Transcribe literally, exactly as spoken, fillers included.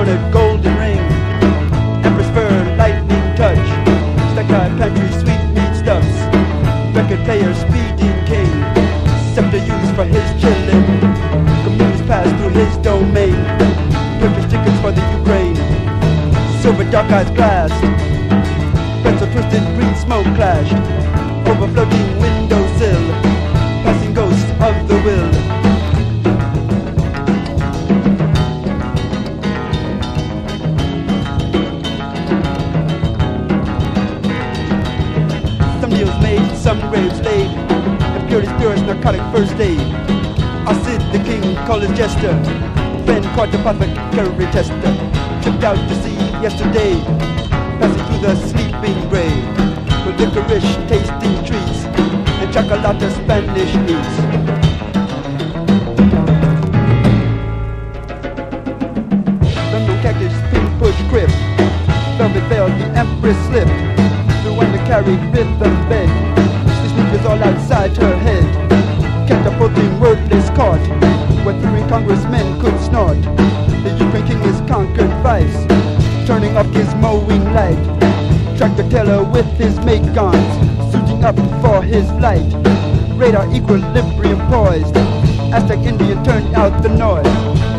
on a golden ring. Empress fur, lightning touch. Stack-high pantry, sweet meat stuffs. Record player, speeding king. Scepter used for his chillin'. Computers pass through his domain. Turkish tickets for the Ukraine. Silver dark eyes glassed. Pencil twisted, green smoke clashed. Over floating windowsill. Passing ghosts of the will. Some deals made, some graves laid. Impurity spirits, narcotic first aid. Acid, the king, call his jester. Ben caught the apothecary tester. Tripped out to sea yesterday. Passing through the sleeping grave. With licorice tasting trees. And chocolate Spanish knees. London cactus, pink push grip. Velvet veil, the empress slipped. The one to carry rhythm bed. The sneakers all outside her head. Kept a floating wordless cart. Where three congressmen could snort. The Ukraine king is conquered vice. Turning off his mowing light. Tractor teller with his make guns. Suiting up for his flight. Radar equilibrium poised. Aztec Indian turned out the noise.